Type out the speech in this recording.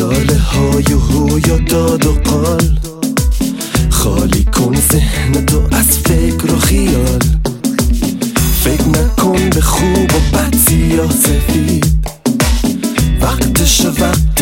خیال های و هو یا داد و قال، خالی کن ذهنتو از فکر و خیال. فکر نکن به خوب و بد، سیاه سفید، وقتش وقت